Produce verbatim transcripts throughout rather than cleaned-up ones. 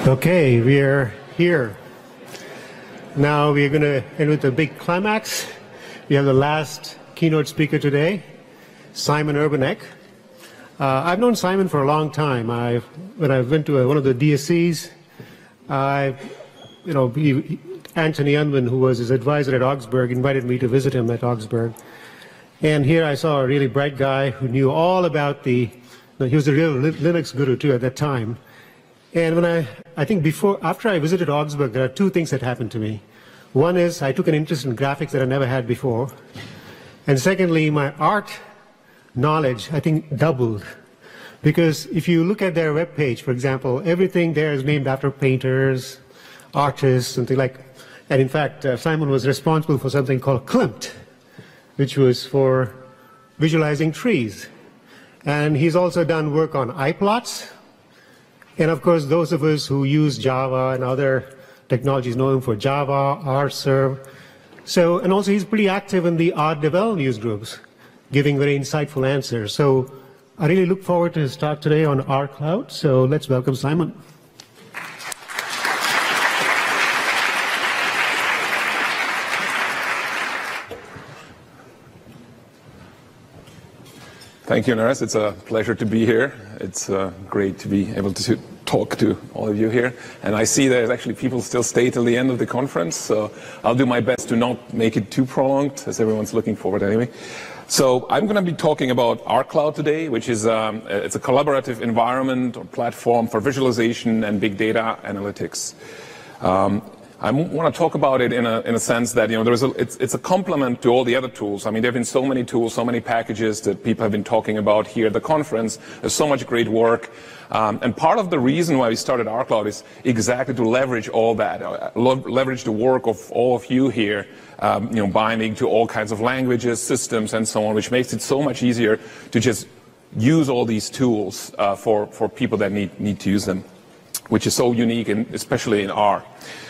Okay, we are here. Now we are going to end with a big climax. We have the last keynote speaker today, Simon Urbanek. Uh, I've known Simon for a long time. I, when I went to a, one of the D S Cs, I, you know, he, Anthony Unwin, who was his advisor at Augsburg, invited me to visit him at Augsburg. And here I saw a really bright guy who knew all about the, he was a real Linux guru too at that time. And when I, I think before, after I visited Augsburg, there are two things that happened to me. One is I took an interest in graphics that I never had before. And secondly, my art knowledge, I think, doubled. Because if you look at their webpage, for example, everything there is named after painters, artists, something like, and in fact, uh, Simon was responsible for something called Klimt, which was for visualizing trees. And he's also done work on iPlots. And of course, those of us who use Java and other technologies know him for Java, RServe. So, and also he's pretty active in the art development news groups, giving very insightful answers. So I really look forward to his talk today on R Cloud. So let's welcome Simon. Thank you, Naresh. It's a pleasure to be here. It's uh, great to be able to talk to all of you here. And I see there's actually people still stay till the end of the conference, so I'll do my best to not make it too prolonged, as everyone's looking forward anyway. So I'm going to be talking about R Cloud today, which is um, it's a collaborative environment or platform for visualization and big data analytics. Um, I want to talk about it in a, in a sense that, you know, there's a, it's, it's a complement to all the other tools. I mean, there have been so many tools, so many packages that people have been talking about here at the conference. There's so much great work. Um, and part of the reason why we started R Cloud is exactly to leverage all that, uh, leverage the work of all of you here, um, you know, binding to all kinds of languages, systems, and so on, which makes it so much easier to just use all these tools uh, for, for people that need, need to use them, which is so unique, and especially in R.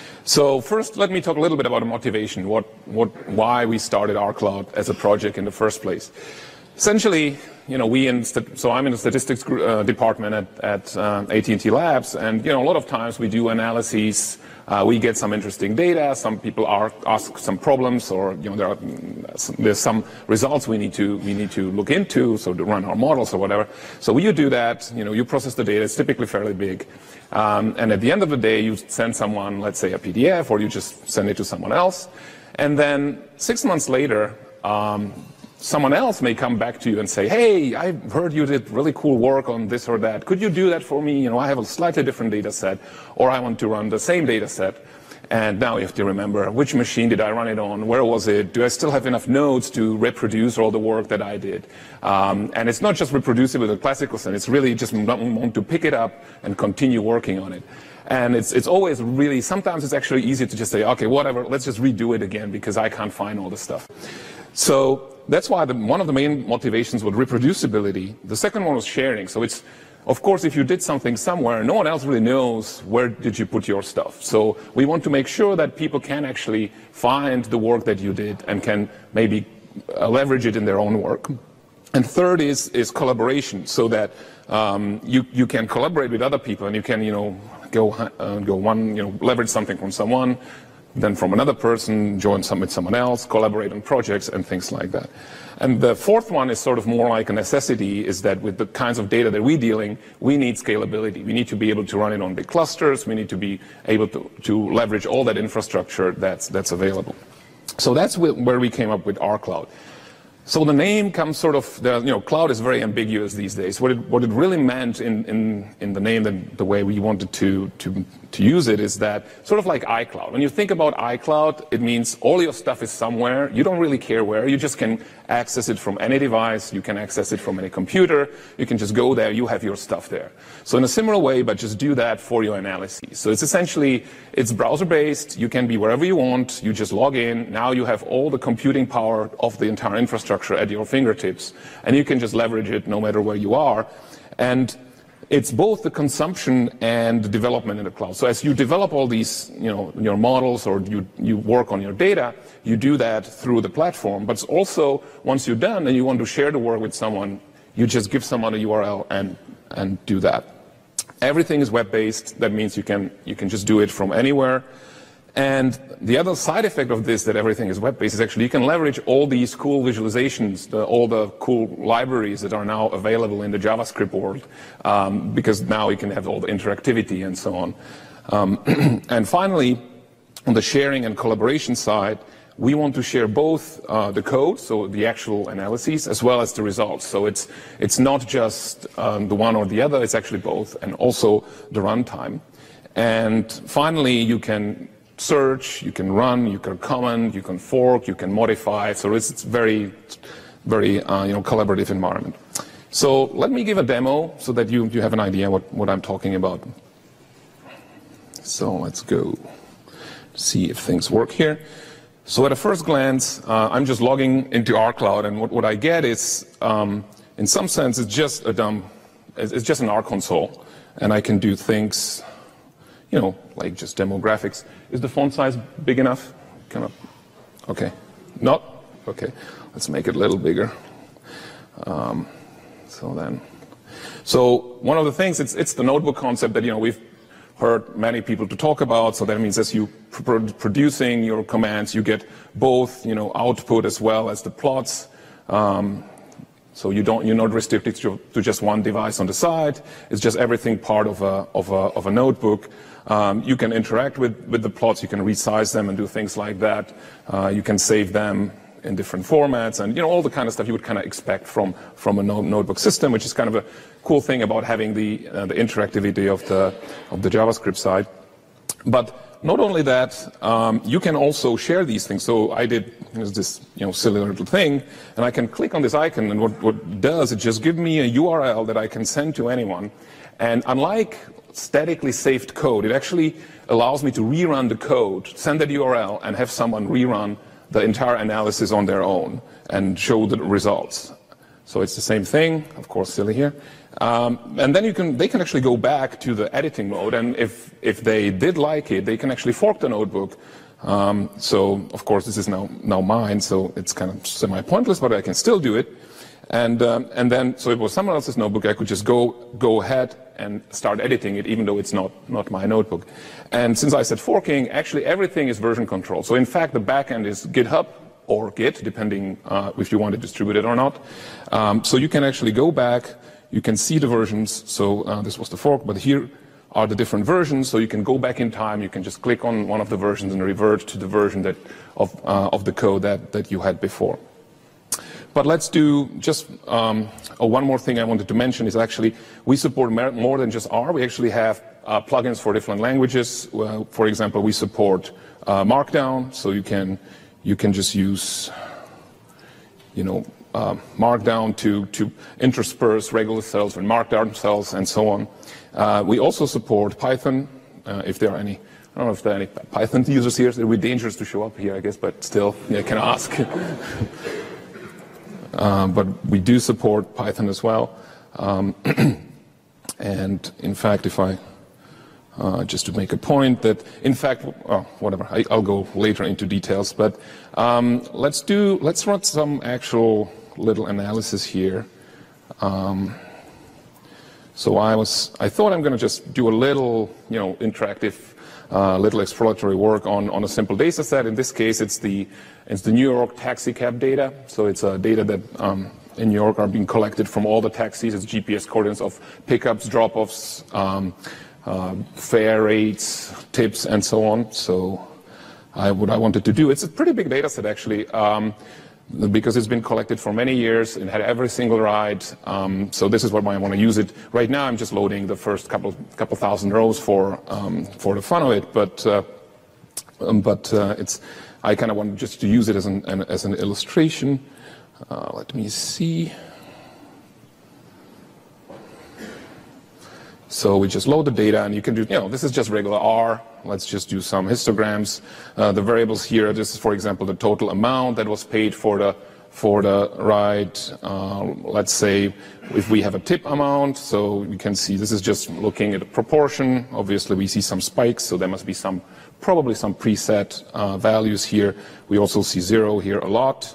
So first, let me talk a little bit about the motivation, what, what, why we started R Cloud as a project in the first place. Essentially, you know, we in, so I'm in the statistics uh, department at, at uh, A T and T Labs, and, you know, a lot of times we do analyses, uh, we get some interesting data, some people are, ask some problems, or, you know, there are, there's some results we need to, we need to look into, so to run our models or whatever. So when you do that, you know, you process the data, it's typically fairly big. Um, and at the end of the day, you send someone, let's say, a P D F, or you just send it to someone else. And then six months later, um, someone else may come back to you and say, hey, I heard you did really cool work on this or that. Could you do that for me? You know, I have a slightly different data set, or I want to run the same data set. And now you have to remember, which machine did I run it on? Where was it? Do I still have enough nodes to reproduce all the work that I did? Um, and it's not just reproducible in the classical sense. It's really just want to pick it up and continue working on it. And it's, it's always really, sometimes it's actually easier to just say, okay, whatever, let's just redo it again because I can't find all the stuff. So that's why the, one of the main motivations was reproducibility. The second one was sharing. So it's, of course, if you did something somewhere, no one else really knows where did you put your stuff. So we want to make sure that people can actually find the work that you did and can maybe uh, leverage it in their own work. And third is, is collaboration, so that um, you, you can collaborate with other people and you can, you know, go, uh, go one, you know, leverage something from someone, then from another person, join some with someone else, collaborate on projects and things like that. And the fourth one is sort of more like a necessity, is that with the kinds of data that we're dealing, we need scalability. We need to be able to run it on big clusters. We need to be able to, to leverage all that infrastructure that's, that's available. So that's where we came up with R Cloud. So the name comes sort of, the, you know, cloud is very ambiguous these days. What it, what it really meant in, in, in the name, and the way we wanted to, to, to use it, is that sort of like iCloud. When you think about iCloud, it means all your stuff is somewhere. You don't really care where. You just can access it from any device. You can access it from any computer. You can just go there. You have your stuff there. So in a similar way, but just do that for your analyses. So it's essentially, it's browser-based. You can be wherever you want. You just log in. Now you have all the computing power of the entire infrastructure at your fingertips, and you can just leverage it no matter where you are. And it's both the consumption and the development in the cloud. So as you develop all these, you know, your models, or you, you work on your data, you do that through the platform. But it's also, once you're done and you want to share the work with someone, you just give someone a U R L and, and do that. Everything is web-based. That means you can, you can just do it from anywhere. And the other side effect of this, that everything is web-based, is actually you can leverage all these cool visualizations, the, all the cool libraries that are now available in the JavaScript world, um, because now you can have all the interactivity and so on. Um, and finally, on the sharing and collaboration side, we want to share both uh, the code, so the actual analyses, as well as the results. So it's, it's not just um, the one or the other, it's actually both, and also the runtime. And finally, you can search, you can run, you can comment, you can fork, you can modify. So it's, it's very, very uh, you know, collaborative environment. So let me give a demo so that you, you have an idea what, what I'm talking about. So let's go see if things work here. So at a first glance, uh, I'm just logging into rCloud, and what, what I get is, um, in some sense, it's just a dumb, it's just an R console, and I can do things, you know, like just demo graphics. Is the font size big enough? Kind of, okay. Not? Okay. Let's make it a little bigger. Um, so then, so one of the things, it's, it's the notebook concept that, you know, we've heard many people to talk about. So that means as you pr producing your commands, you get both, you know, output as well as the plots. Um, so you don't, you're not restricted to, to just one device on the side. It's just everything part of a, of a, of a notebook. Um, you can interact with, with the plots. You can resize them and do things like that. Uh, you can save them in different formats, and you know all the kind of stuff you would kind of expect from from a no notebook system, which is kind of a cool thing about having the uh, the interactivity of the of the JavaScript side. But not only that, um, you can also share these things. So I did this you know silly little thing, and I can click on this icon, and what what it does, it just gives me a U R L that I can send to anyone. And unlike statically saved code, it actually allows me to rerun the code, send that U R L, and have someone rerun the entire analysis on their own and show the results. So it's the same thing, of course, silly here. Um, and then you can, they can actually go back to the editing mode, and if, if they did like it, they can actually fork the notebook. Um, so, of course, this is now, now mine, so it's kind of semi-pointless, but I can still do it. And, um, and then, so if it was someone else's notebook, I could just go, go ahead and start editing it, even though it's not, not my notebook. And since I said forking, actually everything is version control. So in fact, the backend is GitHub or Git, depending uh, if you want to distribute it or not. Um, so you can actually go back, you can see the versions. So uh, this was the fork, but here are the different versions. So you can go back in time, you can just click on one of the versions and revert to the version that, of, uh, of the code that, that you had before. But let's do just um, oh, one more thing I wanted to mention is actually we support more than just R. We actually have uh, plugins for different languages. Uh, for example, we support uh, Markdown, so you can you can just use you know uh, Markdown to to intersperse regular cells with Markdown cells and so on. Uh, we also support Python uh, if there are any. I don't know if there are any Python users here. It would be dangerous to show up here, I guess, but still, yeah, I can ask. Uh, but we do support Python as well. Um, and in fact, if I, uh, just to make a point that, in fact, oh, whatever, I, I'll go later into details, but um, let's do, let's run some actual little analysis here. Um, so I was, I thought I'm going to just do a little, you know, interactive, uh, little exploratory work on, on a simple data set. In this case, it's the It's the New York taxi cab data. So it's uh, data that um, in New York are being collected from all the taxis. It's G P S coordinates of pickups, drop-offs, um, uh, fare rates, tips, and so on. So I, what I wanted to do, it's a pretty big data set actually, um, because it's been collected for many years and had every single ride. Um, so this is what I want to use it. Right now I'm just loading the first couple, couple thousand rows for, um, for the fun of it, but, uh, um, but uh, it's, I kind of want just to use it as an, an, as an illustration. Uh, let me see. So we just load the data, and you can do, you know, this is just regular R. Let's just do some histograms. Uh, the variables here, this is, for example, the total amount that was paid for the, for the ride. Uh, let's say if we have a tip amount, so we can see this is just looking at a proportion. Obviously, we see some spikes, so there must be some probably some preset uh, values here. We also see zero here a lot.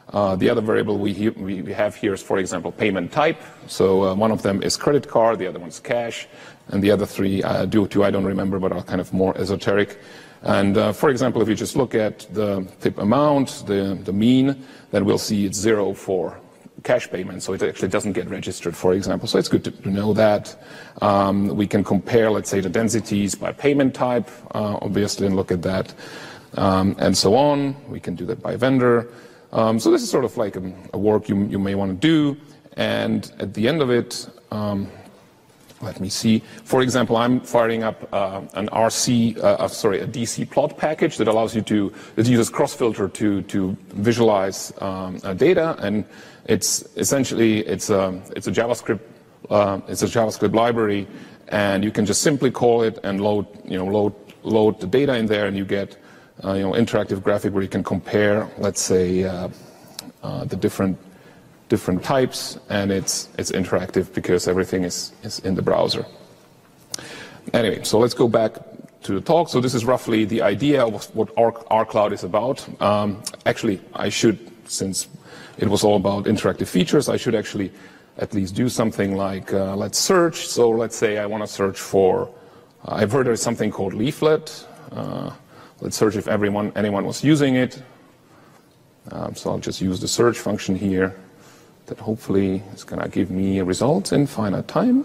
Uh, the other variable we, he we have here is, for example, payment type. So uh, one of them is credit card, the other one's cash, and the other three, uh, do two I don't remember, but are kind of more esoteric. And uh, for example, if you just look at the tip amount, the, the mean, then we'll see it's zero for cash payment, so it actually doesn't get registered, for example. So it's good to, to know that. Um, we can compare, let's say, the densities by payment type, uh, obviously, and look at that, um, and so on. We can do that by vendor. Um, so this is sort of like a, a work you, you may want to do, and at the end of it, um, let me see. For example, I'm firing up uh, an R C, uh, sorry, a D C plot package that allows you to, that uses cross-filter to to visualize um, uh, data, and it's essentially it's a it's a JavaScript uh, it's a JavaScript library, and you can just simply call it and load you know load load the data in there, and you get uh, you know interactive graphic where you can compare, let's say, uh, uh, the different. different types, and it's it's interactive because everything is, is in the browser. Anyway, so let's go back to the talk. So this is roughly the idea of what R, R Cloud is about. Um, actually, I should, since it was all about interactive features, I should actually at least do something like, uh, let's search. So let's say I want to search for, uh, I've heard there's something called Leaflet. Uh, let's search if everyone anyone was using it. Um, so I'll just use the search function here. That hopefully is going to give me a result in finite time.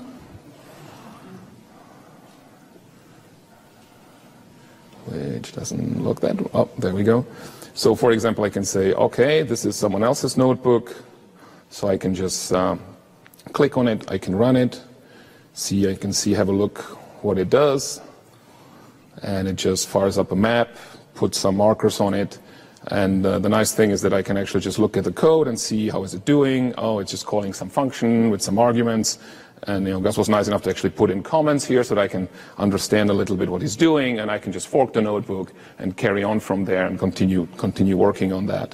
Which doesn't look that, oh, there we go. So for example, I can say, okay, this is someone else's notebook. So I can just uh, click on it, I can run it, see, I can see, have a look what it does. And it just fires up a map, puts some markers on it. And uh, the nice thing is that I can actually just look at the code and see how is it doing. Oh, it's just calling some function with some arguments. And you know, Gus was nice enough to actually put in comments here so that I can understand a little bit what he's doing, and I can just fork the notebook and carry on from there and continue continue working on that.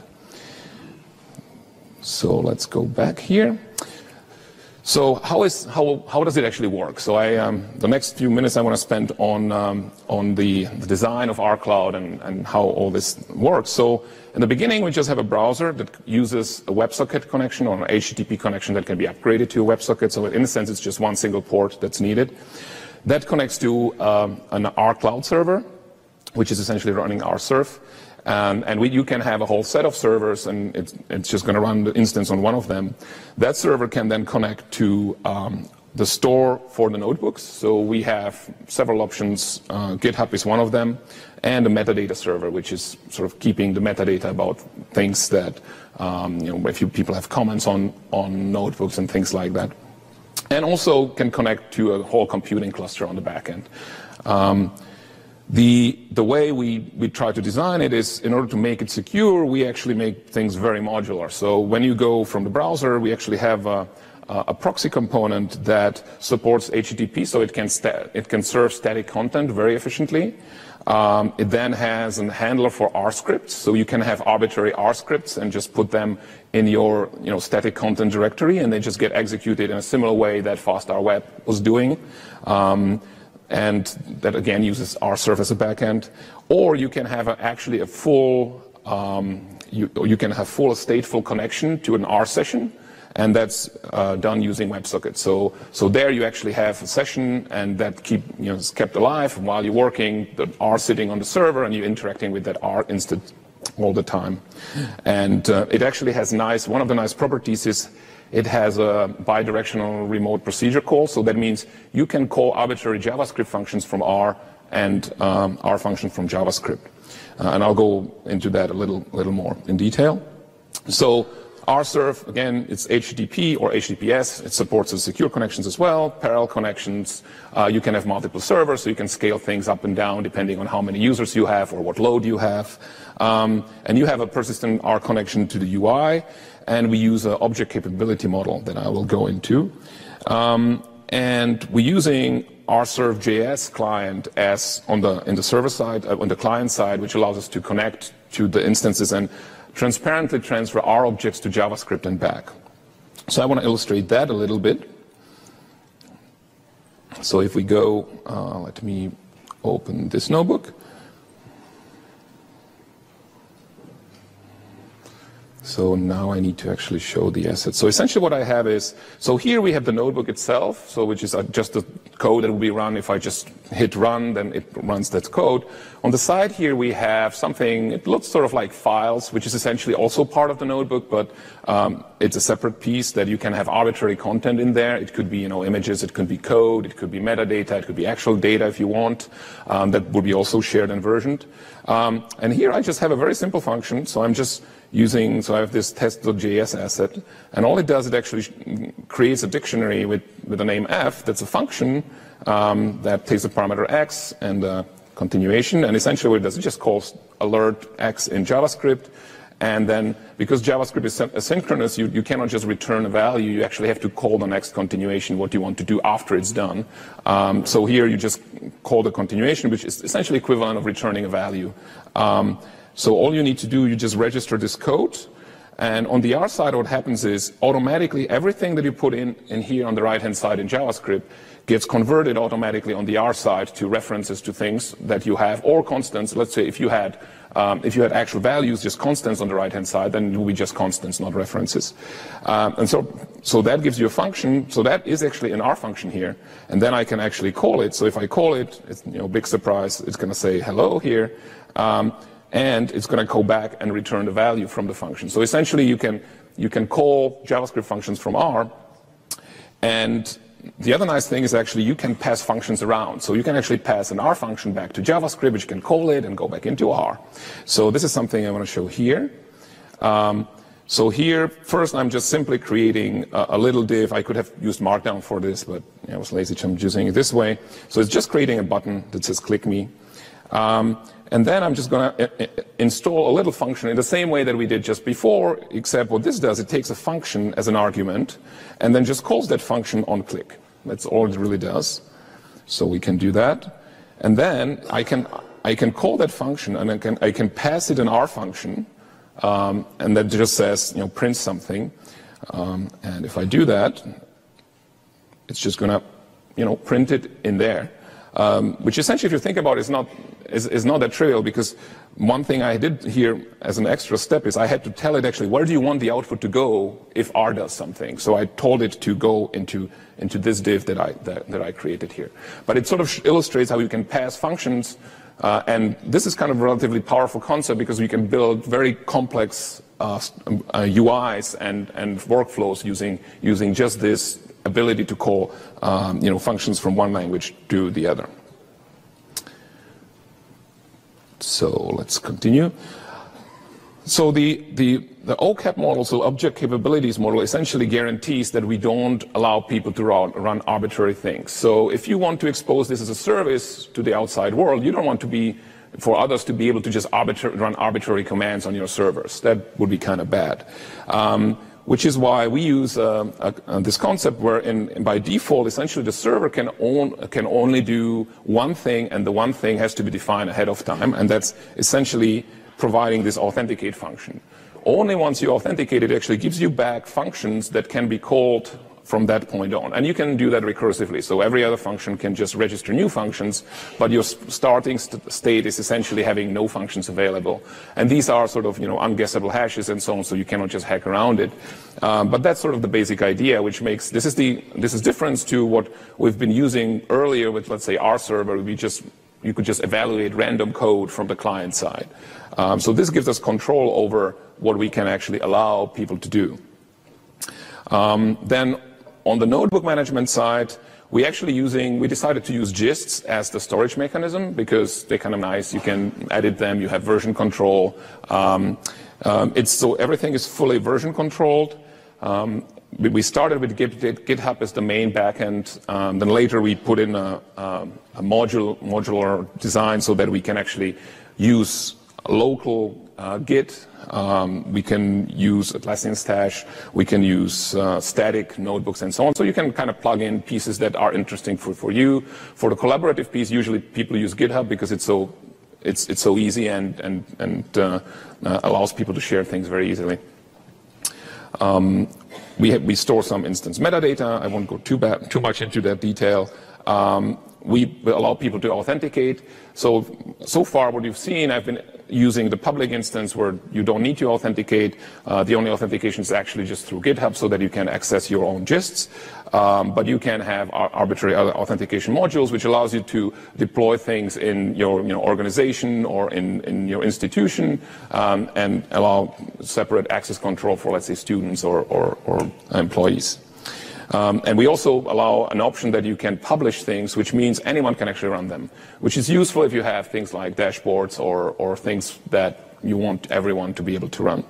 So let's go back here. So how is how how does it actually work? So I um, the next few minutes I want to spend on um, on the, the design of R Cloud and and how all this works. So in the beginning we just have a browser that uses a WebSocket connection or an H T T P connection that can be upgraded to a WebSocket. So in a sense it's just one single port that's needed. That connects to um, an R Cloud server, which is essentially running Rsurf. Um, and we, you can have a whole set of servers, and it's, it's just going to run the instance on one of them. That server can then connect to um, the store for the notebooks. So we have several options. Uh, GitHub is one of them, and a metadata server, which is sort of keeping the metadata about things that, um, you know, if you, people have comments on, on notebooks and things like that. And also can connect to a whole computing cluster on the back end. Um, The, the way we, we try to design it is, in order to make it secure, we actually make things very modular. So when you go from the browser, we actually have a, a proxy component that supports H T T P, so it can, sta it can serve static content very efficiently. Um, it then has a handler for R scripts, so you can have arbitrary R scripts and just put them in your you know, static content directory, and they just get executed in a similar way that FastRWeb was doing. Um, and that again uses Rsurf as a backend. Or you can have a, actually a full, um, you, you can have full stateful connection to an R session, and that's uh, done using WebSocket. So, so there you actually have a session, and that keep, you know, is kept alive while you're working, the R sitting on the server, and you're interacting with that R instance all the time. And uh, it actually has nice, one of the nice properties is it has a bidirectional remote procedure call, so that means you can call arbitrary JavaScript functions from R and um, R functions from JavaScript. Uh, and I'll go into that a little, little more in detail. So Rsurf, again, it's H T T P or H T T P S. It supports the secure connections as well, parallel connections. Uh, you can have multiple servers, so you can scale things up and down depending on how many users you have or what load you have. Um, and you have a persistent R connection to the U I. And we use an object capability model that I will go into. Um, and we're using Rsurf J S client as on the in the server side, uh, on the client side, which allows us to connect to the instances and transparently transfer R objects to JavaScript and back. So I want to illustrate that a little bit. So if we go, uh, let me open this notebook. So now I need to actually show the assets. So essentially what I have is, so here we have the notebook itself, so which is just the code that will be run. If I just hit run, then it runs that code. On the side here we have something, it looks sort of like files, which is essentially also part of the notebook, but um, it's a separate piece that you can have arbitrary content in there. It could be, you know, images, it could be code, it could be metadata, it could be actual data if you want. Um, that would be also shared and versioned. Um, and here I just have a very simple function, so I'm just using, so I have this test.js asset, and all it does, it actually creates a dictionary with, with the name f that's a function um, that takes a parameter x and a continuation, and essentially what it does, it just calls alert x in JavaScript, and then because JavaScript is asynchronous, you, you cannot just return a value, you actually have to call the next continuation, what you want to do after it's done. Um, so here you just call the continuation, which is essentially equivalent of returning a value. Um, So all you need to do, you just register this code, and on the R side what happens is automatically everything that you put in, in here on the right-hand side in JavaScript gets converted automatically on the R side to references to things that you have, or constants. Let's say if you had um, if you had actual values, just constants on the right-hand side, then it will be just constants, not references. Um, and so, so that gives you a function. So that is actually an R function here, and then I can actually call it. So if I call it, it's, you know, big surprise, it's going to say hello here. Um, and it's going to go back and return the value from the function. So essentially you can, you can call JavaScript functions from R, and the other nice thing is actually you can pass functions around. So you can actually pass an R function back to JavaScript, which can call it and go back into R. So this is something I want to show here. Um, so here, first I'm just simply creating a, a little div. I could have used Markdown for this, but you know, I was lazy, so I'm using it this way. So it's just creating a button that says click me. Um, And then I'm just going to install a little function in the same way that we did just before, except what this does, it takes a function as an argument and then just calls that function on click. That's all it really does. So we can do that. And then I can, I can call that function, and I can, I can pass it an R function, um, and that just says, you know, print something. Um, and if I do that, it's just going to, you know, print it in there. Um, which essentially, if you think about it, is not, is, is not that trivial, because one thing I did here as an extra step is I had to tell it actually, where do you want the output to go if R does something? So I told it to go into, into this div that I, that, that I created here. But it sort of illustrates how you can pass functions, uh, and this is kind of a relatively powerful concept because we can build very complex uh, uh, U Is and, and workflows using, using just this ability to call um, you know, functions from one language to the other. So let's continue. So the, the, the O C A P model, so Object Capabilities Model, essentially guarantees that we don't allow people to run, run arbitrary things. So if you want to expose this as a service to the outside world, you don't want to be, for others to be able to just arbitra- run arbitrary commands on your servers. That would be kind of bad. Um, which is why we use uh, uh, this concept where in, in by default, essentially the server can, own, can only do one thing, and the one thing has to be defined ahead of time, and that's essentially providing this authenticate function. Only once you authenticate, it actually gives you back functions that can be called from that point on. And you can do that recursively. So every other function can just register new functions, but your starting st state is essentially having no functions available. And these are sort of, you know, unguessable hashes and so on, so you cannot just hack around it. Um, but that's sort of the basic idea, which makes, this is the, this is difference to what we've been using earlier with, let's say, our server. We just, you could just evaluate random code from the client side. Um, so this gives us control over what we can actually allow people to do. Um, then on the notebook management side, we actually using, we decided to use gists as the storage mechanism because they're kind of nice. You can edit them, you have version control. Um, um, it's so everything is fully version controlled. Um, we, we started with Git, GitHub as the main backend. Um, then later we put in a, a, a module, modular design so that we can actually use local uh, Git. Um, we can use Atlassian Stash, we can use uh, static notebooks and so on. So you can kind of plug in pieces that are interesting for, for you. For the collaborative piece, usually people use GitHub because it's so, it's, it's so easy and, and, and uh, uh, allows people to share things very easily. Um, we, have, we store some instance metadata. I won't go too, bad, too much into that detail. Um, we allow people to authenticate. So, so far what you've seen, I've been using the public instance where you don't need to authenticate. Uh, the only authentication is actually just through GitHub so that you can access your own gists. Um, but you can have ar arbitrary other authentication modules, which allows you to deploy things in your you know, organization or in, in your institution um, and allow separate access control for, let's say, students or, or, or employees. Um, and we also allow an option that you can publish things, which means anyone can actually run them, which is useful if you have things like dashboards or, or things that you want everyone to be able to run.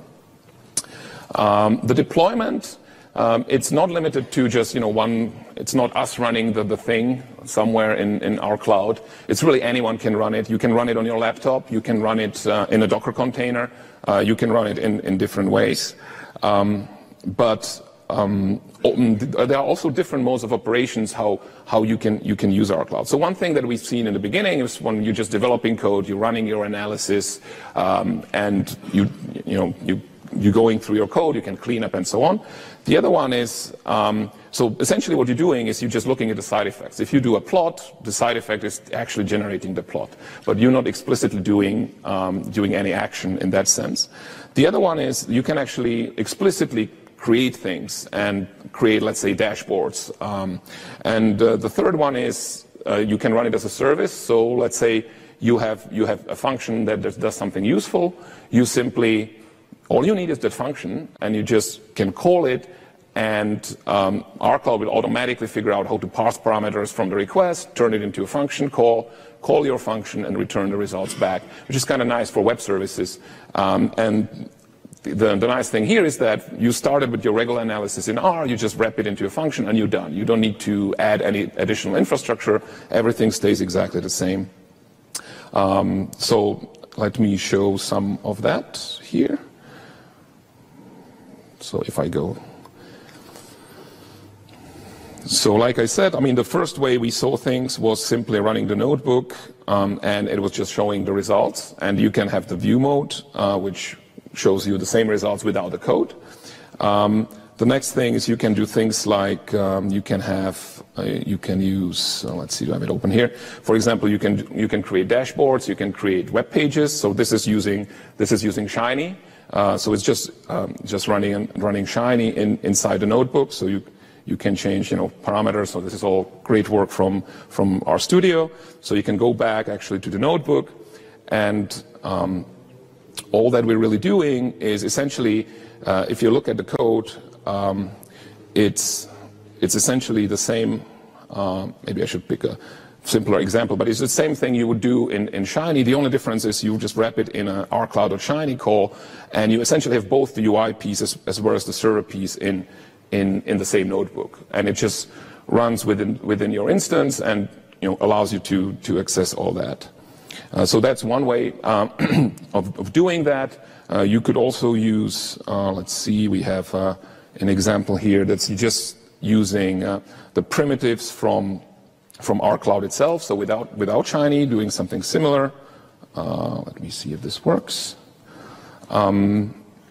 Um, the deployment, um, it's not limited to just, you know, one, it's not us running the, the thing somewhere in, in our cloud. It's really anyone can run it. You can run it on your laptop. You can run it uh, in a Docker container. Uh, you can run it in, in different ways. Um, but Um, there are also different modes of operations how, how you can, you can use our cloud. So one thing that we've seen in the beginning is when you're just developing code, you're running your analysis, um, and you, you know, you, you're going through your code, you can clean up and so on. The other one is, um, so essentially what you're doing is you're just looking at the side effects. If you do a plot, the side effect is actually generating the plot, but you're not explicitly doing, um, doing any action in that sense. The other one is you can actually explicitly create things and create, let's say, dashboards. Um, and uh, the third one is uh, you can run it as a service. So let's say you have, you have a function that does, does something useful. You simply, all you need is that function, and you just can call it, and um, our cloud will automatically figure out how to parse parameters from the request, turn it into a function call, call your function, and return the results back, which is kind of nice for web services. Um, and The, the nice thing here is that you started with your regular analysis in R, you just wrap it into a function, and you're done. You don't need to add any additional infrastructure. Everything stays exactly the same. Um, so let me show some of that here. So if I go... So like I said, I mean, the first way we saw things was simply running the notebook, um, and it was just showing the results. And you can have the view mode, uh, which shows you the same results without the code. Um, the next thing is you can do things like um, you can have, uh, you can use, uh, let's see, do I have it open here? For example, you can you can create dashboards, you can create web pages. So this is using this is using Shiny. Uh, so it's just um, just running running Shiny in, inside the notebook. So you you can change you know parameters. So this is all great work from from RStudio. So you can go back actually to the notebook, and um, all that we're really doing is essentially, uh, if you look at the code, um, it's it's essentially the same. Uh, maybe I should pick a simpler example, but it's the same thing you would do in, in Shiny. The only difference is you just wrap it in a rcloud.shiny call, and you essentially have both the U I piece as, as well as the server piece in in in the same notebook, and it just runs within within your instance, and you know allows you to to access all that. Uh, so that's one way um, of, of doing that. Uh, you could also use, uh, let's see, we have uh, an example here that's just using uh, the primitives from from our cloud itself. So without without Shiny, doing something similar. Uh, let me see if this works. Um,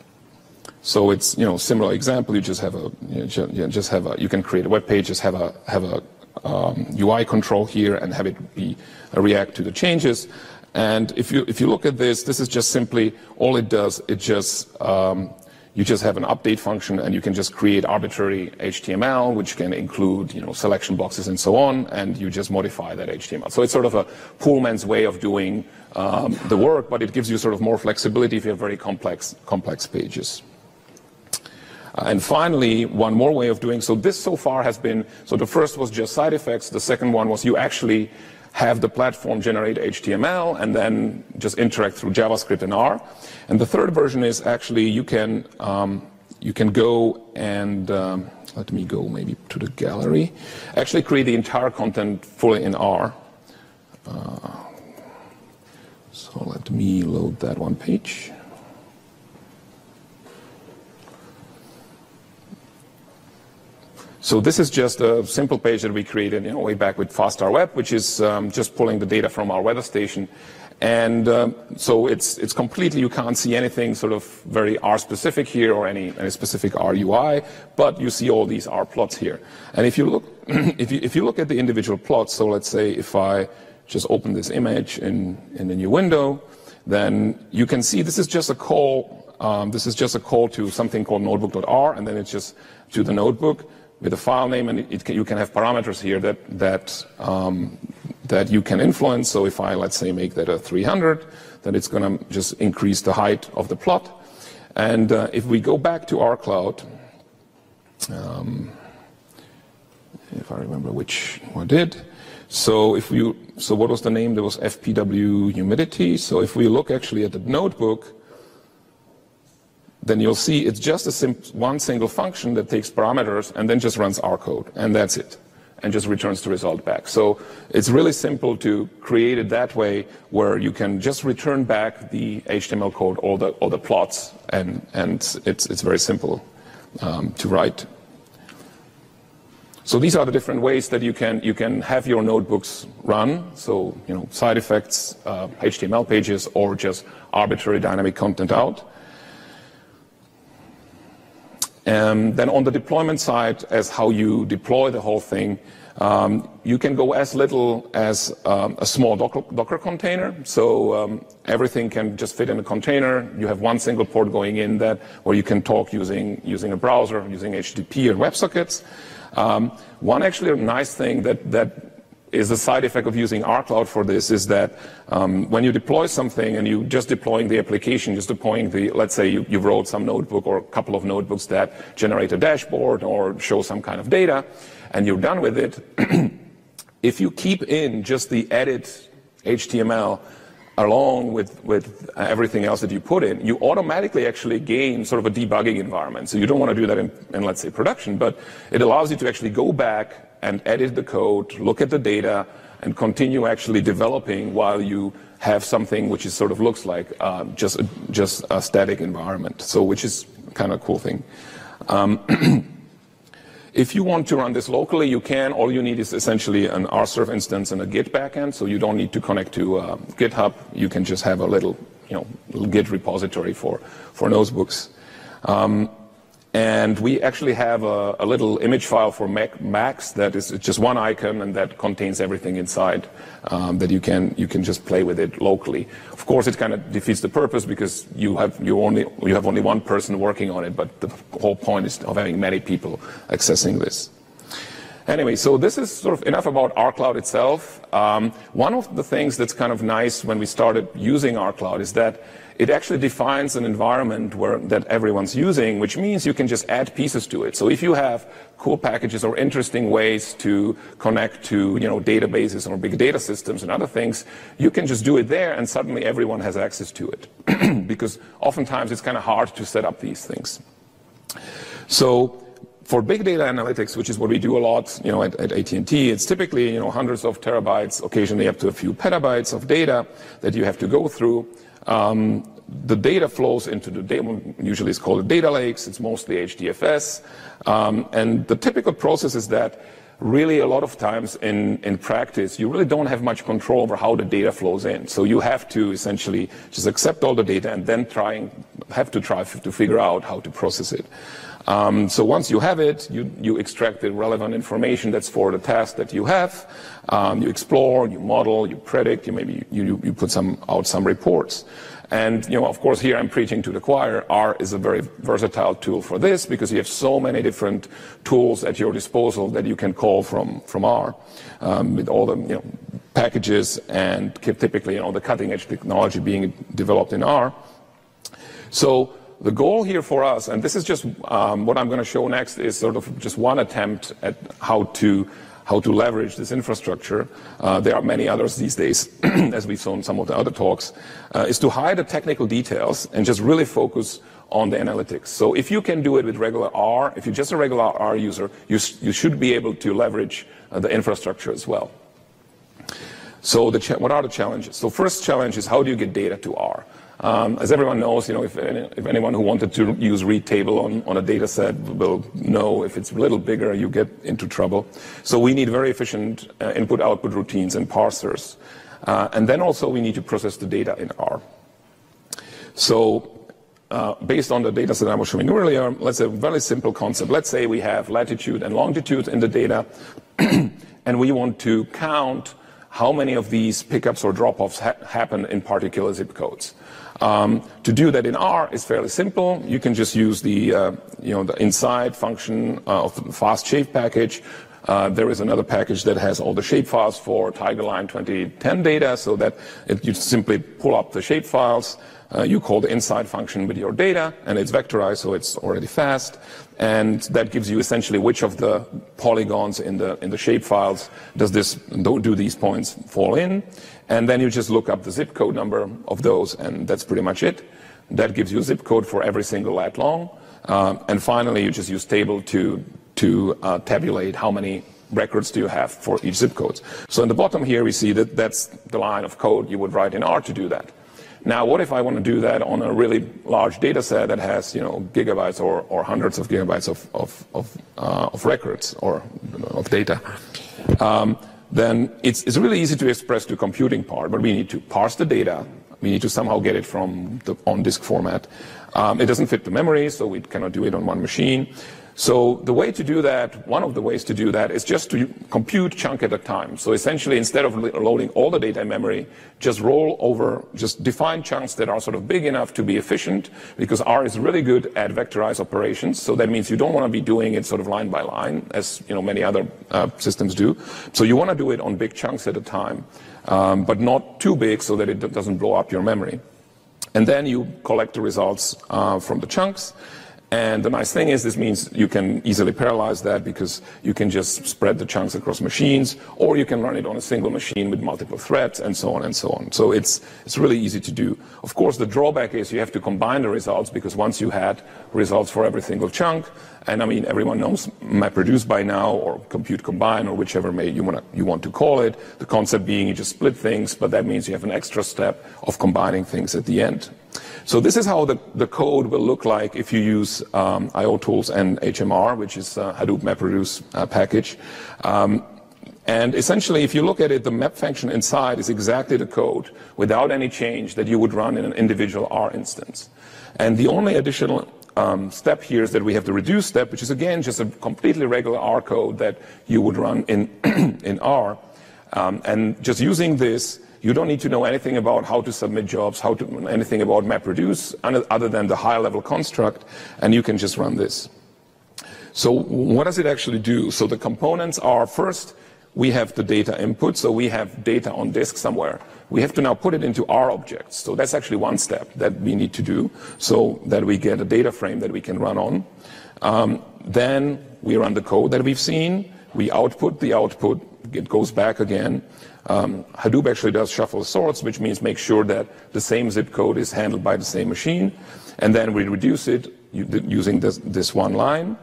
so it's you know similar example. You just have a you just, you just have a you can create a web page, just have a have a um, U I control here and have it be uh, react to the changes. And if you if you look at this, this is just simply all it does. It just um, you just have an update function, and you can just create arbitrary H T M L, which can include you know selection boxes and so on, and you just modify that H T M L. So it's sort of a poor man's way of doing um, the work, but it gives you sort of more flexibility if you have very complex complex pages. Uh, and finally, one more way of doing so. This so far has been so the first was just side effects. The second one was you actually have the platform generate H T M L and then just interact through JavaScript and R. And the third version is actually you can um, you can go and um, let me go maybe to the gallery. Actually, create the entire content fully in R. Uh, so let me load that one page. So this is just a simple page that we created, you know, way back with FastRWeb, which is um, just pulling the data from our weather station. And um, so it's it's completely, you can't see anything sort of very R specific here or any, any specific R U I, but you see all these R plots here. And if you look if you if you look at the individual plots, so let's say if I just open this image in in a new window, then you can see this is just a call. Um, this is just a call to something called notebook.r, and then it's just to the notebook with a file name, and it can, you can have parameters here that that um, that you can influence. So if I, let's say, make that a three hundred, then it's going to just increase the height of the plot. And uh, if we go back to R Cloud, um, if I remember which one did. So if you, so what was the name? There was F P W humidity. So if we look actually at the notebook, then you'll see it's just a sim one single function that takes parameters and then just runs R code, and that's it, and just returns the result back. So it's really simple to create it that way, where you can just return back the H T M L code, all the all the plots, and and it's it's very simple um, to write. So these are the different ways that you can you can have your notebooks run. So you know, side effects, uh, H T M L pages, or just arbitrary dynamic content out. And then on the deployment side, as how you deploy the whole thing, um, you can go as little as um, a small Docker, Docker container. So um, everything can just fit in a container. You have one single port going in that, where you can talk using using a browser, using H T T P and WebSockets. Um, one actually nice thing that that is a side effect of using R Cloud for this is that um, when you deploy something and you just deploying the application, just deploying the, let's say you, you wrote some notebook or a couple of notebooks that generate a dashboard or show some kind of data, and you're done with it, if you keep in just the edit H T M L along with, with everything else that you put in, you automatically actually gain sort of a debugging environment. So you don't want to do that in, in, let's say, production, but it allows you to actually go back and edit the code, look at the data, and continue actually developing while you have something which is sort of looks like uh, just, a, just a static environment. So which is kind of a cool thing. Um, If you want to run this locally, you can. All you need is essentially an R serve instance and a Git backend, so you don't need to connect to uh, GitHub. You can just have a little, you know, little Git repository for for notebooks. Um, and we actually have a, a little image file for Mac, Macs that is just one icon and that contains everything inside um, that you can you can just play with it locally. Of course, it kind of defeats the purpose because you have you only you have only one person working on it, but the whole point is of having many people accessing this. Anyway, so this is sort of enough about R Cloud itself. Um, one of the things that's kind of nice when we started using R Cloud is that it actually defines an environment where that everyone's using, which means you can just add pieces to it. So if you have cool packages or interesting ways to connect to, you know, databases or big data systems and other things, you can just do it there, and suddenly everyone has access to it. Because oftentimes it's kind of hard to set up these things. So for big data analytics, which is what we do a lot, you know, at, at A T and T, it's typically, you know, hundreds of terabytes, occasionally up to a few petabytes of data that you have to go through. Um, the data flows into the data, usually it's called data lakes, it's mostly H D F S, um, and the typical process is that really a lot of times in, in practice, you really don't have much control over how the data flows in. So you have to essentially just accept all the data and then try and have to try to figure out how to process it. Um, so once you have it, you, you extract the relevant information that's for the task that you have. Um, you explore, you model, you predict, you maybe you, you put some out some reports. And you know, of course, here I'm preaching to the choir. R is a very versatile tool for this because you have so many different tools at your disposal that you can call from from R, um, with all the you know packages and typically you know the cutting edge technology being developed in R. So the goal here for us, and this is just um, what I'm going to show next, is sort of just one attempt at how to how to leverage this infrastructure. Uh, there are many others these days, as we saw in some of the other talks, uh, is to hide the technical details and just really focus on the analytics. So if you can do it with regular R, if you're just a regular R user, you, you should be able to leverage uh, the infrastructure as well. So the what are the challenges? So first challenge is how do you get data to R? Um, as everyone knows, you know, if, if anyone who wanted to use read table on, on a data set will know if it's a little bigger, you get into trouble. So we need very efficient uh, input-output routines and parsers. Uh, and then also we need to process the data in R. So uh, based on the data set I was showing earlier, let's say a very simple concept. Let's say we have latitude and longitude in the data, and we want to count how many of these pickups or drop-offs ha happen in particular zip codes. Um, to do that in R is fairly simple. You can just use the, uh, you know, the inside function uh, of the fast shape package. Uh, there is another package that has all the shapefiles for TigerLine twenty ten data, so that it, you simply pull up the shapefiles. Uh, you call the inside function with your data, and it's vectorized, so it's already fast. And that gives you essentially which of the polygons in the in the shapefiles does this do these points fall in, and then you just look up the zip code number of those, and that's pretty much it. That gives you a zip code for every single lat long, um, and finally you just use table to to uh, tabulate how many records do you have for each zip code. So in the bottom here we see that that's the line of code you would write in R to do that. Now, what if I want to do that on a really large data set that has, you know, gigabytes or, or hundreds of gigabytes of, of, of, uh, of records or you know, of data? Um, then it's, it's really easy to express the computing part, but we need to parse the data. We need to somehow get it from the on-disk format. Um, it doesn't fit the memory, so we cannot do it on one machine. So the way to do that, one of the ways to do that is just to compute chunk at a time. So essentially, instead of loading all the data in memory, just roll over, just define chunks that are sort of big enough to be efficient, because R is really good at vectorized operations. So that means you don't want to be doing it sort of line by line, as you know many other uh, systems do. So you want to do it on big chunks at a time, um, but not too big so that it doesn't blow up your memory. And then you collect the results uh, from the chunks. And the nice thing is this means you can easily parallelize that, because you can just spread the chunks across machines, or you can run it on a single machine with multiple threads, and so on and so on. So it's, it's really easy to do. Of course, the drawback is you have to combine the results, because once you had results for every single chunk, and I mean everyone knows MapReduce by now, or compute combine, or whichever may you, wanna, you want to call it, the concept being you just split things, but that means you have an extra step of combining things at the end. So this is how the, the code will look like if you use um, I O tools and H M R, which is a Hadoop MapReduce uh, package. Um, and essentially, if you look at it, the map function inside is exactly the code without any change that you would run in an individual R instance. And the only additional um, step here is that we have the reduce step, which is again just a completely regular R code that you would run in, in R. Um, and just using this, you don't need to know anything about how to submit jobs, how to anything about MapReduce, other than the high-level construct, and you can just run this. So what does it actually do? So the components are, first, we have the data input, so we have data on disk somewhere. We have to now put it into R objects. So that's actually one step that we need to do, so that we get a data frame that we can run on. Um, then we run the code that we've seen. We output the output. It goes back again. Um, Hadoop actually does shuffle sorts, which means make sure that the same zip code is handled by the same machine. And then we reduce it using this, this one line.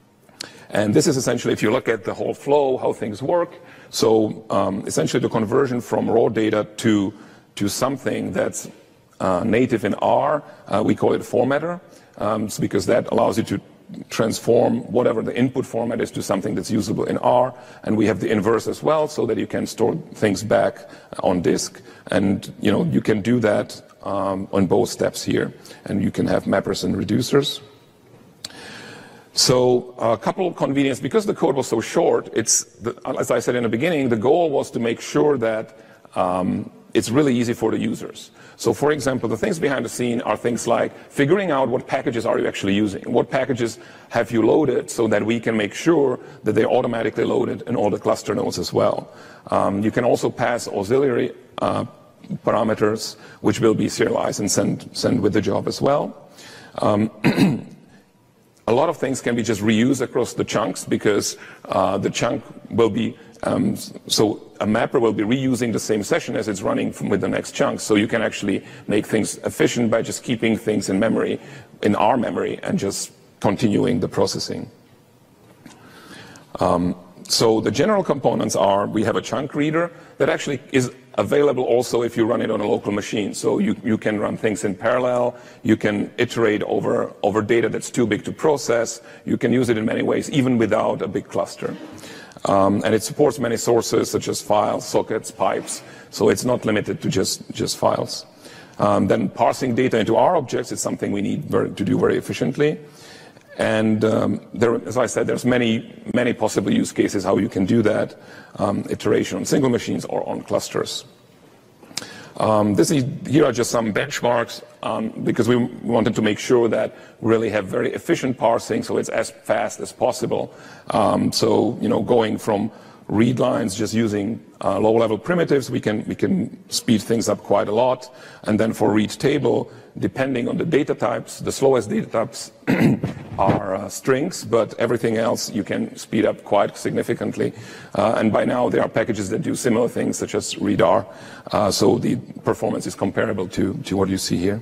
And this is essentially, if you look at the whole flow, how things work. So um, essentially the conversion from raw data to, to something that's uh, native in R, uh, we call it formatter, um, because that allows you to transform whatever the input format is to something that's usable in R, and we have the inverse as well, so that you can store things back on disk, and you know you can do that um, on both steps here, and you can have mappers and reducers. So a couple of convenience, because the code was so short, it's the, as I said in the beginning, the goal was to make sure that um, it's really easy for the users. So for example, the things behind the scene are things like figuring out what packages are you actually using, what packages have you loaded, so that we can make sure that they're automatically loaded in all the cluster nodes as well. Um, you can also pass auxiliary uh, parameters, which will be serialized and sent, sent with the job as well. Um, a lot of things can be just reused across the chunks, because uh, the chunk will be Um, so a mapper will be reusing the same session as it's running from with the next chunk. So you can actually make things efficient by just keeping things in memory, in R memory, and just continuing the processing. Um, so the general components are, we have a chunk reader that actually is available also if you run it on a local machine. So you, you can run things in parallel, you can iterate over, over data that's too big to process, you can use it in many ways, even without a big cluster. Um, and it supports many sources such as files, sockets, pipes, so it's not limited to just, just files. Um, then parsing data into R objects is something we need very, to do very efficiently. And um, there, as I said, there's many, many possible use cases how you can do that, um, iteration on single machines or on clusters. Um, this is, here are just some benchmarks um, because we wanted to make sure that we really have very efficient parsing, so it's as fast as possible. Um, so, you know, going from read lines, just using uh, low-level primitives, we can we can speed things up quite a lot. And then for read table, depending on the data types, the slowest data types are uh, strings, but everything else you can speed up quite significantly. Uh, and by now there are packages that do similar things, such as readr. Uh, so the performance is comparable to to what you see here.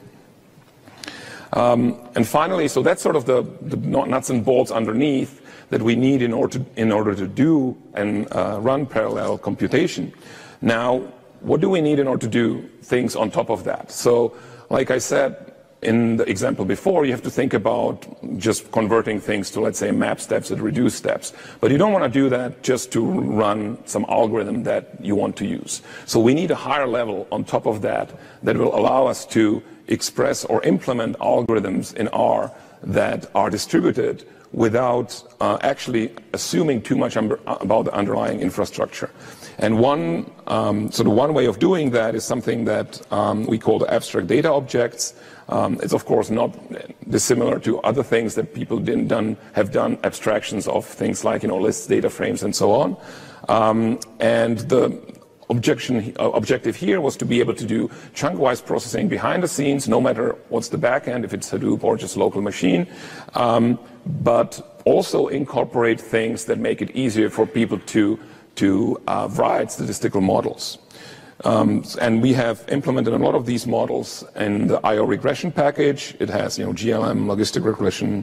Um, and finally, so that's sort of the, the nuts and bolts underneath that we need in order to, in order to do and uh, run parallel computation. Now, what do we need in order to do things on top of that? So, like I said in the example before, you have to think about just converting things to, let's say, map steps and reduce steps. But you don't want to do that just to run some algorithm that you want to use. So we need a higher level on top of that that will allow us to express or implement algorithms in R that are distributed without uh, actually assuming too much about the underlying infrastructure. And one um, sort of one way of doing that is something that um, we call the abstract data objects. Um, it's of course not dissimilar to other things that people didn't done, have done abstractions of things like, you know, lists, data frames, and so on. Um, and the Objection, uh, objective here was to be able to do chunk-wise processing behind the scenes, no matter what's the backend, if it's Hadoop or just local machine, um, but also incorporate things that make it easier for people to, to uh, write statistical models. Um, and we have implemented a lot of these models in the I O regression package. It has, you know, G L M, logistic regression,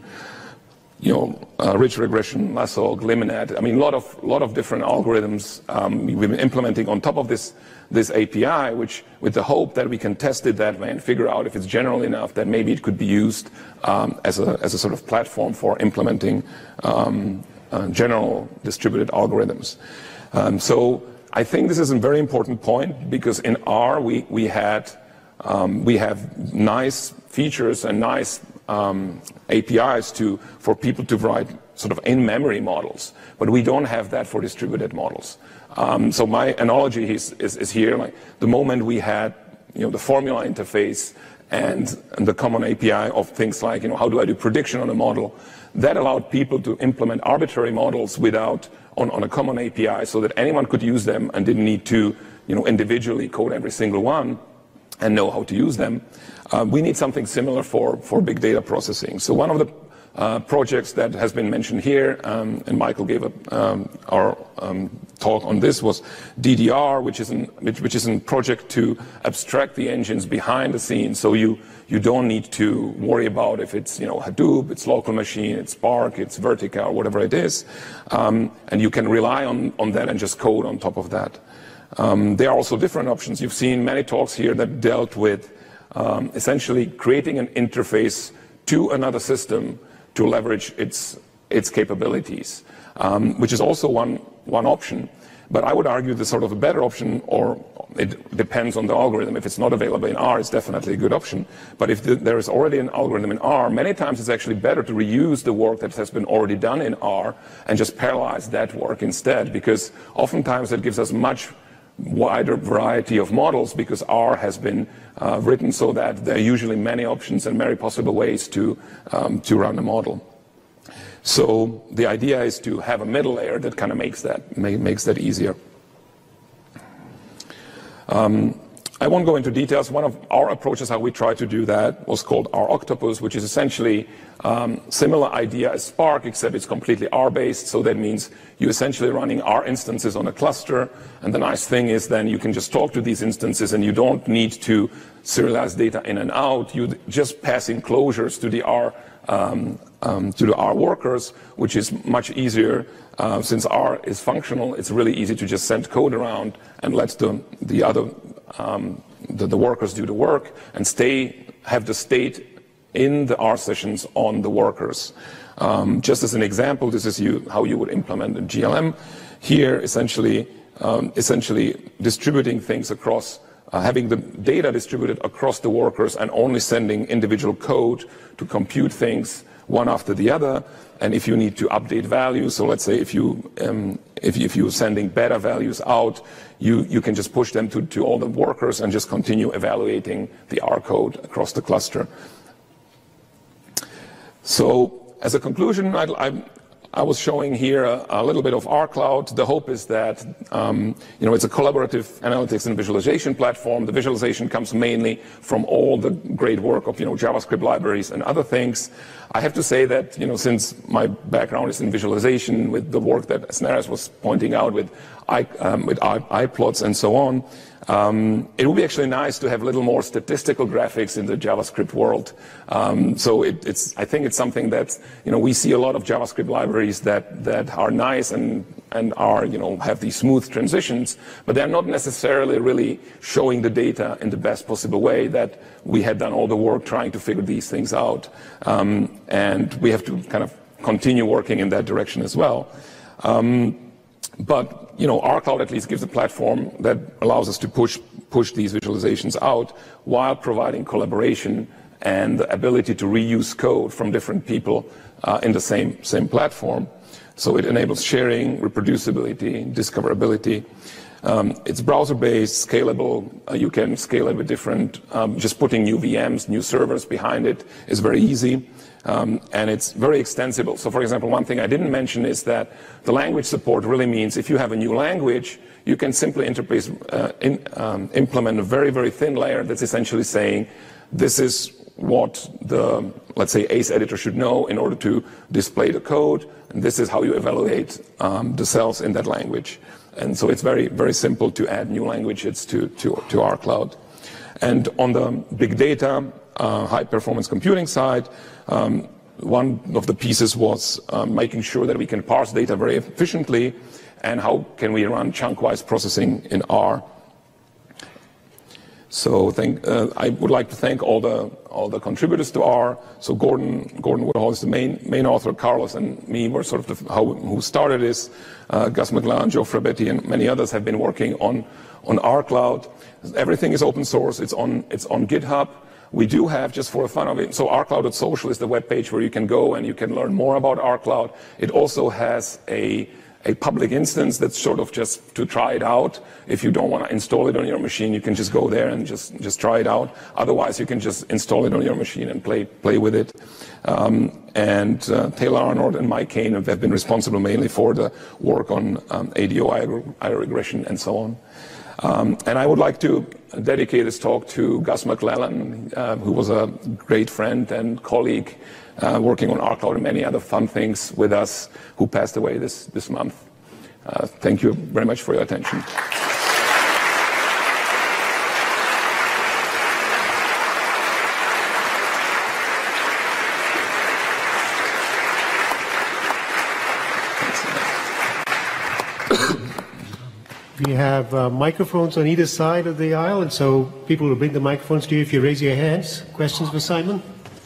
you know, uh, rich regression, lasso, Gliminat. I mean, a lot of lot of different algorithms um, we've been implementing on top of this this A P I, which with the hope that we can test it that way and figure out if it's general enough that maybe it could be used um, as a as a sort of platform for implementing um, uh, general distributed algorithms. Um, so I think this is a very important point because in R we we had um, we have nice features and nice Um, A P Is to for people to write sort of in-memory models, but we don't have that for distributed models. Um, so my analogy is, is, is here, like the moment we had, you know, the formula interface and, and the common A P I of things like, you know, how do I do prediction on a model, that allowed people to implement arbitrary models without on, on a common A P I, so that anyone could use them and didn't need to, you know, individually code every single one and know how to use them. Uh, we need something similar for, for big data processing. So one of the uh, projects that has been mentioned here, um, and Michael gave a, um, our um, talk on this, was D D R, which is, an, which, which is a project to abstract the engines behind the scenes. So you, you don't need to worry about if it's, you know, Hadoop, it's local machine, it's Spark, it's Vertica, or whatever it is. Um, and you can rely on, on that and just code on top of that. Um, there are also different options. You've seen many talks here that dealt with um, essentially creating an interface to another system to leverage its, its capabilities, um, which is also one, one option. But I would argue the sort of a better option, or it depends on the algorithm. If it's not available in R, it's definitely a good option. But if the, there is already an algorithm in R, many times it's actually better to reuse the work that has been already done in R and just parallelize that work instead, because oftentimes it gives us much wider variety of models, because R has been uh, written so that there are usually many options and many possible ways to, um, to run a model. So the idea is to have a middle layer that kind of makes that, makes that easier. Um, I won't go into details. One of our approaches how we tried to do that was called R Octopus, which is essentially um, similar idea as Spark, except it's completely R-based. So that means you're essentially running R instances on a cluster. And the nice thing is then you can just talk to these instances and you don't need to serialize data in and out. You just pass in closures to the R um, um, to the R workers, which is much easier uh, since R is functional, it's really easy to just send code around and let the, the other um, the, the workers do the work and stay have the state in the R sessions on the workers. Um, just as an example, this is you, how you would implement a G L M. Here, essentially, um, essentially distributing things across, uh, having the data distributed across the workers and only sending individual code to compute things one after the other. And if you need to update values, so let's say if you um, if, you, if you're sending beta values out, you, you can just push them to, to all the workers and just continue evaluating the R code across the cluster. So as a conclusion, I, I, I was showing here a, a little bit of R Cloud. The hope is that um, you know, it's a collaborative analytics and visualization platform. The visualization comes mainly from all the great work of you know, JavaScript libraries and other things. I have to say that you know, since my background is in visualization, with the work that Snares was pointing out with, I, um, with iPlots and so on, Um, it would be actually nice to have a little more statistical graphics in the JavaScript world. Um, so it, it's, I think it's something that, you know, we see a lot of JavaScript libraries that, that are nice and, and are, you know, have these smooth transitions, but they're not necessarily really showing the data in the best possible way that we had done all the work trying to figure these things out. Um, and we have to kind of continue working in that direction as well. Um, But you know, R Cloud at least gives a platform that allows us to push push these visualizations out while providing collaboration and the ability to reuse code from different people uh, in the same same platform. So it enables sharing, reproducibility, discoverability. Um, it's browser-based, scalable. Uh, you can scale it with different. Um, just putting new V Ms, new servers behind it is very easy. Um, and it's very extensible. So for example, one thing I didn't mention is that the language support really means if you have a new language, you can simply interface, uh, in, um, implement a very, very thin layer that's essentially saying this is what the, let's say, A C E editor should know in order to display the code, and this is how you evaluate um, the cells in that language. And so it's very, very simple to add new languages to, to, to R Cloud. And on the big data, uh, high performance computing side, Um, one of the pieces was um, making sure that we can parse data very efficiently, and how can we run chunk-wise processing in R. So thank, uh, I would like to thank all the all the contributors to R. So Gordon Gordon Woodhall is the main main author. Carlos and me were sort of the, how, who started this. Uh, Gus McLellan, Joe Frabetti, and many others have been working on on R Cloud. Everything is open source. It's on it's on GitHub. We do have, just for the fun of it, so r cloud dot social is the web page where you can go and you can learn more about R Cloud. It also has a, a public instance that's sort of just to try it out. If you don't want to install it on your machine, you can just go there and just, just try it out. Otherwise, you can just install it on your machine and play, play with it. Um, and uh, Taylor Arnold and Mike Kane have been responsible mainly for the work on um, A D O, I R regression, and so on. Um, and I would like to dedicate this talk to Gus McLellan, uh, who was a great friend and colleague uh, working on R Cloud and many other fun things with us, who passed away this, this month. Uh, thank you very much for your attention. We have uh, microphones on either side of the aisle, and so people will bring the microphones to you if you raise your hands. Questions for Simon?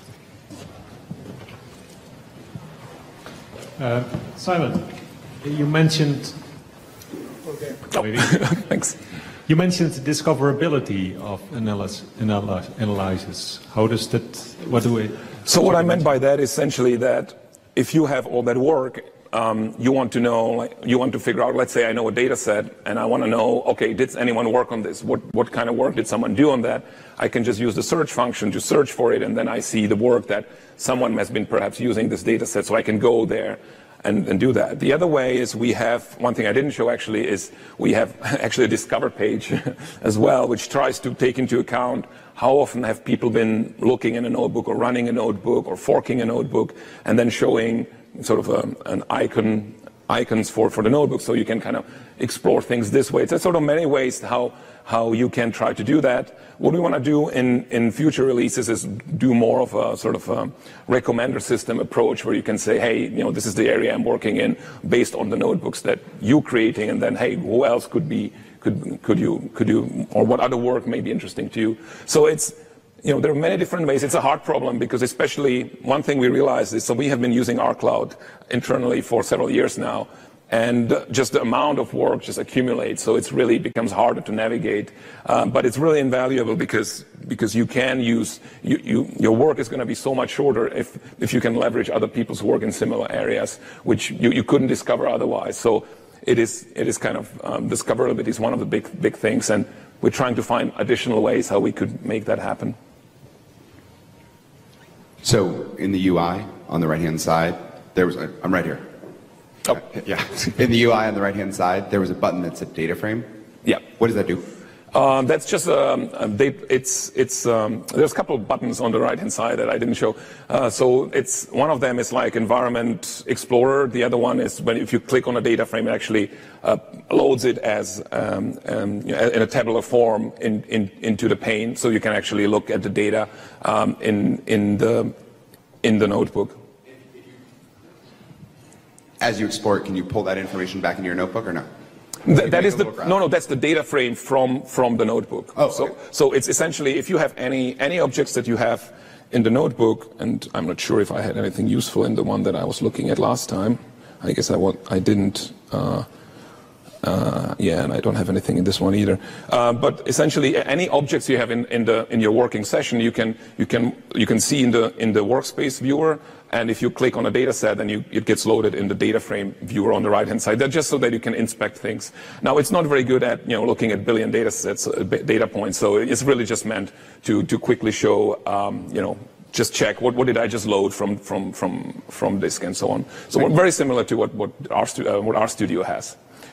Uh, Simon, you mentioned. Okay. Oh. Thanks. You mentioned discoverability of analysis. analysis. How does that? What do we? So what I meant by that is essentially that if you have all that work. Um, you want to know, like, you want to figure out, let's say I know a data set and I want to know, okay, did anyone work on this? What, what kind of work did someone do on that? I can just use the search function to search for it, and then I see the work that someone has been perhaps using this data set, so I can go there and, and do that. The other way is we have, one thing I didn't show actually is we have actually a discover page as well, which tries to take into account how often have people been looking in a notebook or running a notebook or forking a notebook and then showing sort of a, an icon icons for, for the notebook, so you can kind of explore things this way. It's sort of many ways how, how you can try to do that. What we want to do in, in future releases is do more of a sort of a recommender system approach where you can say, hey, you know, this is the area I'm working in based on the notebooks that you're creating, and then, hey, who else could be, could, could you, could you, or what other work may be interesting to you? So it's, you know, there are many different ways. It's a hard problem because especially one thing we realized is, so we have been using R Cloud internally for several years now, and just the amount of work just accumulates, so it really becomes harder to navigate. Um, but it's really invaluable because because you can use, you, you, your work is going to be so much shorter if, if you can leverage other people's work in similar areas, which you, you couldn't discover otherwise. So it is, it is kind of, um, discoverability is one of the big, big things, and we're trying to find additional ways how we could make that happen. So in the U I on the right-hand side, there was a, I'm right here. Oh. Yeah. In the U I on the right-hand side, there was a button that said data frame. Yeah. What does that do? Um, that's just um, they, it's it's um, there's a couple of buttons on the right-hand side that I didn't show. Uh, so it's one of them is like Environment Explorer. The other one is when if you click on a data frame, it actually uh, loads it as um, um, you know, in a tabular form in, in into the pane, so you can actually look at the data um, in in the in the notebook. As you export, can you pull that information back into your notebook or no? Th that is the no, no. That's the data frame from from the notebook. Oh, so okay. so it's essentially if you have any any objects that you have in the notebook, and I'm not sure if I had anything useful in the one that I was looking at last time. I guess I want I didn't. Uh, uh, yeah, and I don't have anything in this one either. Uh, but essentially, any objects you have in, in the in your working session, you can you can you can see in the in the workspace viewer. And if you click on a data set, then you, it gets loaded in the data frame viewer on the right-hand side. That's just so that you can inspect things. Now, it's not very good at, you know, looking at billion data sets, uh, data points. So it's really just meant to, to quickly show, um, you know, just check what, what did I just load from, from, from, from disk and so on. So we're very similar to what, what, our, uh, what RStudio has.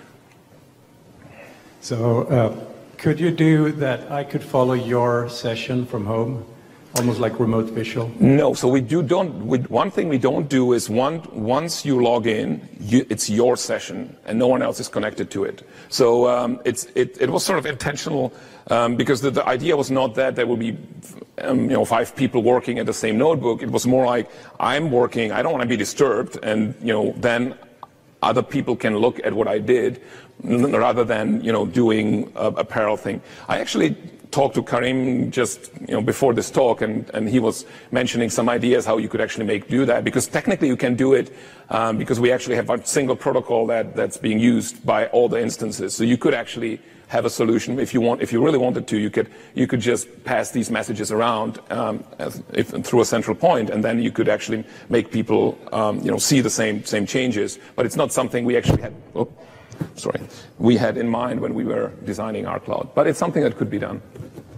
So uh, could you do that? I could follow your session from home? Almost like remote visual? No, so we do don't. We, one thing we don't do is one, once you log in, you, it's your session and no one else is connected to it. So um, it's it, it was sort of intentional um, because the, the idea was not that there will be um, you know five people working at the same notebook. It was more like I'm working. I don't want to be disturbed, and you know then other people can look at what I did rather than you know doing a, a parallel thing. I actually talked to Karim just you know before this talk, and, and he was mentioning some ideas how you could actually make do that, because technically you can do it um, because we actually have a single protocol that, that's being used by all the instances. So you could actually have a solution if you want, if you really wanted to. You could you could just pass these messages around um, as, if, through a central point, and then you could actually make people um, you know see the same same changes. But it's not something we actually had. Oh, sorry, we had in mind when we were designing R Cloud. But it's something that could be done.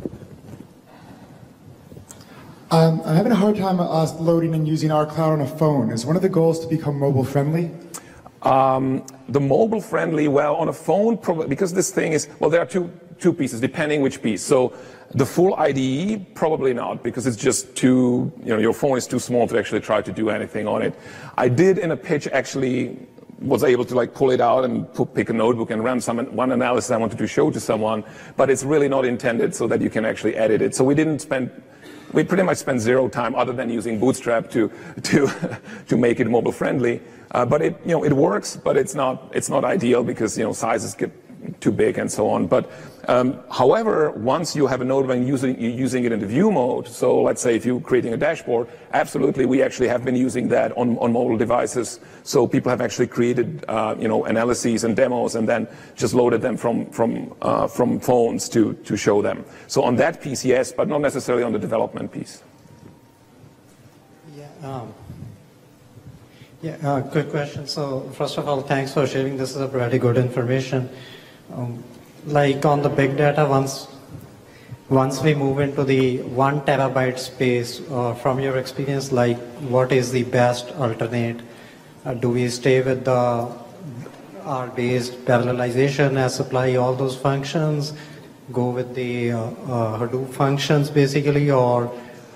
Um, I'm having a hard time uh, loading and using R Cloud on a phone. Is one of the goals to become mobile friendly? Um, the mobile friendly, well, on a phone, probably, because this thing is, well, there are two, two pieces, depending which piece. So the full I D E, probably not, because it's just too, you know, your phone is too small to actually try to do anything on it. I did in a pitch actually was able to like pull it out and put, pick a notebook and run some one analysis I wanted to show to someone, but it's really not intended so that you can actually edit it. So we didn't spend, we pretty much spent zero time other than using Bootstrap to to to make it mobile friendly. Uh, but it you know it works, but it's not it's not ideal because you know sizes get too big and so on. But um, however, once you have a notebook and using you're using it in the view mode, so let's say if you're creating a dashboard, absolutely we actually have been using that on on mobile devices. So people have actually created uh, you know analyses and demos and then just loaded them from from uh, from phones to to show them. So on that piece, yes, but not necessarily on the development piece. Yeah. Um. Yeah, uh, quick question. So first of all, thanks for sharing. This is a pretty good information. Um, like on the big data, once once we move into the one terabyte space, uh, from your experience, like what is the best alternate? Uh, do we stay with the R-based parallelization as supply all those functions? Go with the uh, uh, Hadoop functions basically, or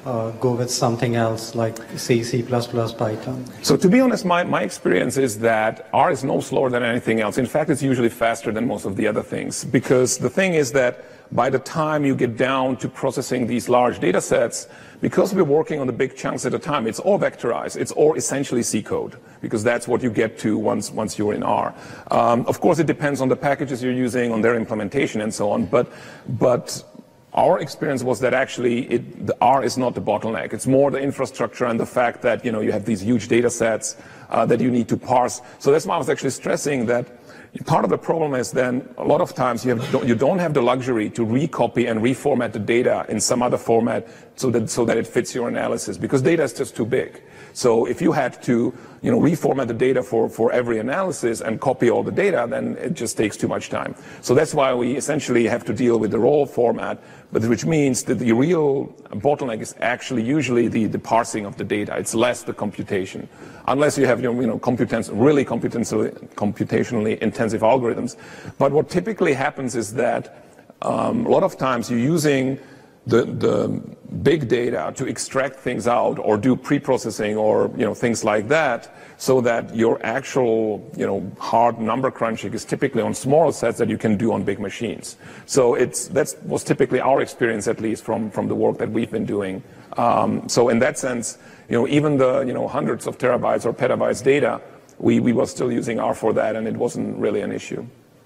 uh, go with something else like C, C++, Python? So to be honest, my, my experience is that R is no slower than anything else. In fact, it's usually faster than most of the other things, because the thing is that by the time you get down to processing these large data sets, because we're working on the big chunks at a time, it's all vectorized. It's all essentially C code, because that's what you get to once, once you're in R. Um, of course, it depends on the packages you're using, on their implementation, and so on. But, but our experience was that actually it, the R is not the bottleneck. It's more the infrastructure and the fact that you know you have these huge data sets uh, that you need to parse. So that's why I was actually stressing that part of the problem is then a lot of times you, have, you don't have the luxury to recopy and reformat the data in some other format so that, so that it fits your analysis, because data is just too big. So if you had to you know, reformat the data for, for every analysis and copy all the data, then it just takes too much time. So that's why we essentially have to deal with the raw format, but which means that the real bottleneck is actually usually the, the parsing of the data. It's less the computation. Unless you have you know, computans, really computationally, computationally intensive algorithms. But what typically happens is that um, a lot of times you're using the, the big data to extract things out or do pre-processing or you know, things like that, so that your actual you know, hard number crunching is typically on smaller sets that you can do on big machines. So it's, that was typically our experience, at least from, from the work that we've been doing. Um, so in that sense, you know, even the you know, hundreds of terabytes or petabytes data, we, we were still using R for that, and it wasn't really an issue.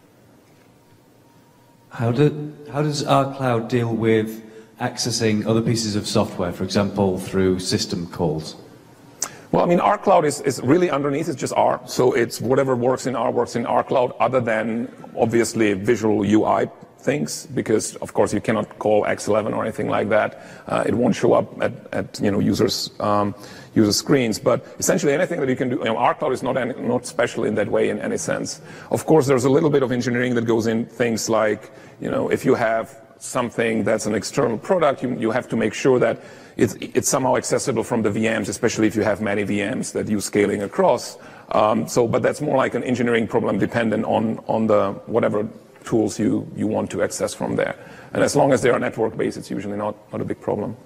How, do, how does R Cloud deal with accessing other pieces of software, for example, through system calls? Well, I mean, R Cloud is, is really underneath, it's just R. So it's whatever works in R works in R Cloud, other than obviously visual U I things, because of course you cannot call X eleven or anything like that. Uh, it won't show up at, at you know, users, um, user screens. But essentially anything that you can do, you know, R Cloud is not, any, not special in that way in any sense. Of course, there's a little bit of engineering that goes in things like, you know, if you have something that's an external product, you, you have to make sure that it's, it's somehow accessible from the V Ms, especially if you have many V Ms that you're scaling across. Um, so, but that's more like an engineering problem dependent on, on the whatever tools you, you want to access from there. And as long as they are network-based, it's usually not, not a big problem.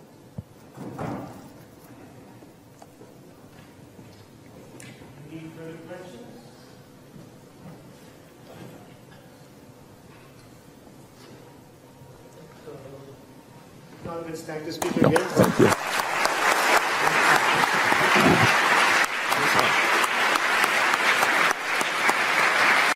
Any further questions? So, Jonathan, thank the speaker No, again. thank you.